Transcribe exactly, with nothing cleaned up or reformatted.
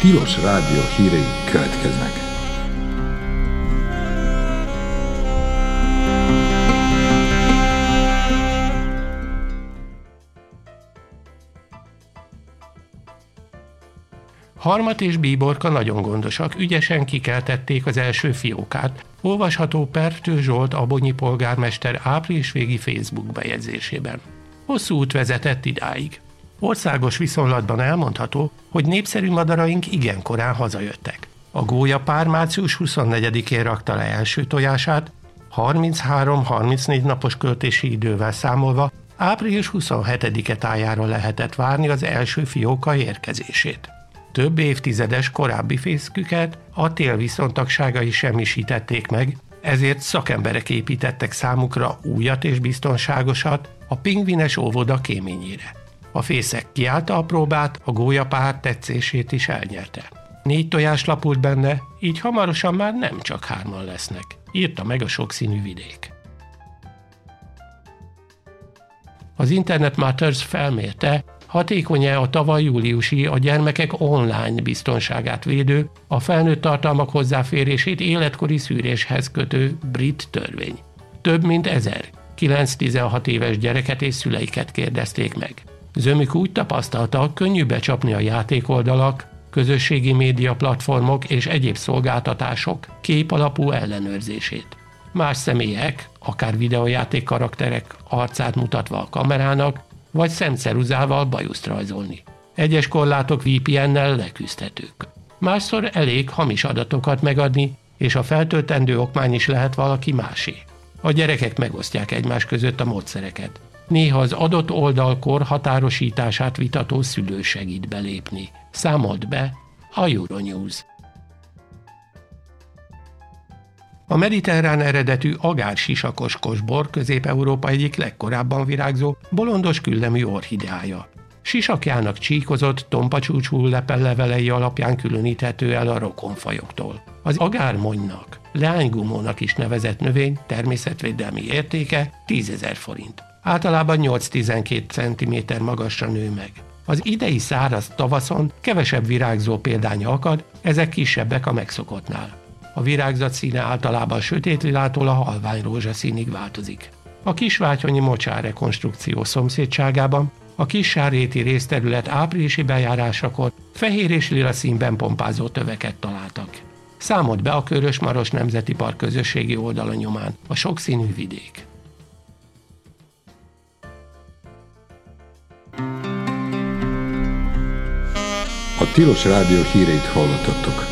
Tilos Rádió hírei következnek. Harmat és Bíborka nagyon gondosak, ügyesen kikeltették az első fiókát. Olvasható Pertő Zsolt abonyi polgármester április végi Facebook bejegyzésében. Hosszú út vezetett idáig. Országos viszonylatban elmondható, hogy népszerű madaraink igen korán hazajöttek. A gólyapár március huszonnegyedikén rakta le első tojását, harminchárom-harmincnégy napos költési idővel számolva április huszonhetedike tájára lehetett várni az első fióka érkezését. Több évtizedes korábbi fészküket a tél viszontagságai semmisítették meg, ezért szakemberek építettek számukra újat és biztonságosat a pingvines óvoda kéményére. A fészek kiállta a próbát, a gólyapár tetszését is elnyerte. Négy tojás lapult benne, így hamarosan már nem csak hárman lesznek, írta meg a sokszínű vidék. Az Internet Matters felmérte, hatékony-e a tavaly júliusi a gyermekek online biztonságát védő, a felnőtt tartalmak hozzáférését életkori szűréshez kötő brit törvény. Több mint ezer kilenc-tizenhat éves gyereket és szüleiket kérdezték meg. Zömük úgy tapasztalta, könnyű becsapni a játékoldalak, közösségi média platformok és egyéb szolgáltatások képalapú ellenőrzését. Más személyek, akár videójáték karakterek arcát mutatva a kamerának, vagy szemceruzával bajuszt rajzolni. Egyes korlátok vé pé en-nel leküzdhetők. Másszor elég hamis adatokat megadni, és a feltöltendő okmány is lehet valaki másé. A gyerekek megosztják egymás között a módszereket. Néha az adott oldal korhatárosítását vitató szülő segít belépni. Számolt be a Euronews. A mediterrán eredetű agár-sisakos kosbor Közép-Európa egyik legkorábban virágzó, bolondos küllemű orchideája. Sisakjának csíkozott, tompacsúcsú lepellevelei alapján különíthető el a rokonfajoktól. Az agármonynak, leánygumónak is nevezett növény természetvédelmi értéke tízezer forint. Általában nyolc-tizenkét centiméter magasra nő meg. Az idei száraz tavaszon kevesebb virágzó példánya akad, ezek kisebbek a megszokottnál. A virágzat színe általában sötétlilától a halvány rózsaszínig változik. A Kisvátyonyi mocsár rekonstrukció szomszédságában a Kissárréti részterület áprilisi bejárásakor fehér és lila színben pompázó töveket találtak. Számolt be a Körös-Maros Nemzeti Park közösségi oldala nyomán a sokszínű vidék. A Tilos Rádió híreit hallottatok.